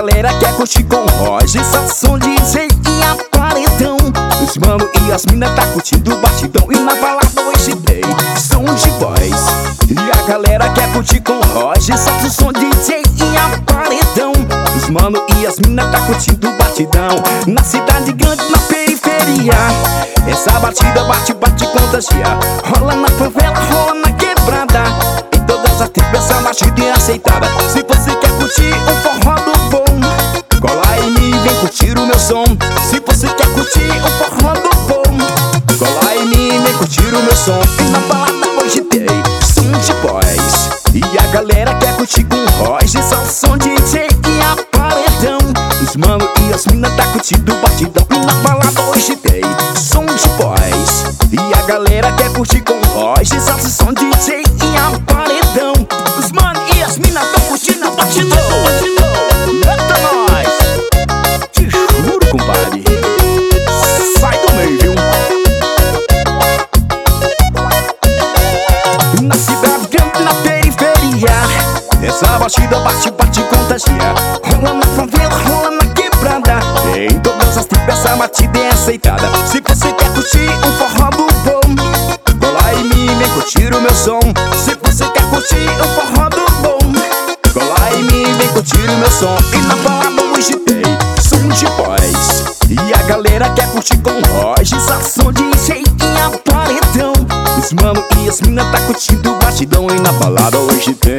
galera quer curtir com Roger, Sasson, DJ e a paredão. Os mano e as mina tá curtindo o batidão. E na balada hoje tem som de voz. E a galera quer curtir com Roger, Sasson, DJ e a paredão. Os mano e as mina tá curtindo o batidão. Na cidade grande, na periferia, essa batida bate, bate, contagia. Rola na favela, rola na quebrada. Em todas as tribos essa batida é aceitada. Se você quer curtir um forró do bom, cola em mim, vem curtir o meu som. Se você quer curtir um forró do bom, cola em mim, vem curtir o meu som. E na balada hoje tem som de voz. E a galera quer curtir com Roger, Sasson, DJ e a paredão. Os mano e as mina tá curtindo o batidão. E na balada hoje tem som de voz. E a galera quer curtir com Roger, Sasson, DJ e a paredão. Os mano e as mina tão curtindo a batidão. Eita nós, te juro, compadre, sai do meio, viu? Na cidade grande, na periferia, essa batida bate, bate, contagia. Rola na favela, rola na quebrada. Em todas as tribos essa batida é aceitada. Se você quer curtir um forró do bom, cola em mim, vem curtir o meu som. Se você quer curtir um forró do bom, cola em mim, vem curtir o meu som. E na balada hoje tem som de voz. E a galera quer curtir com Roger, Sasson, DJ e a paredão. Os mano e as mina tá curtindo o batidão. E na balada hoje tem.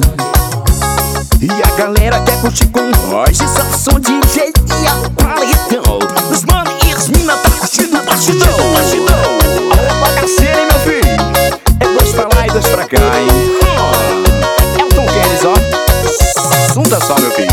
E a galera quer curtir com Roger, Sasson, DJ e a paredão. Os mano e as mina tá curtindo o batidão. Ô bagaceira, hein, meu filho? É dois pra lá e dois pra cá, hein? É o Tom Kennedy, ó. Sunta só, meu filho.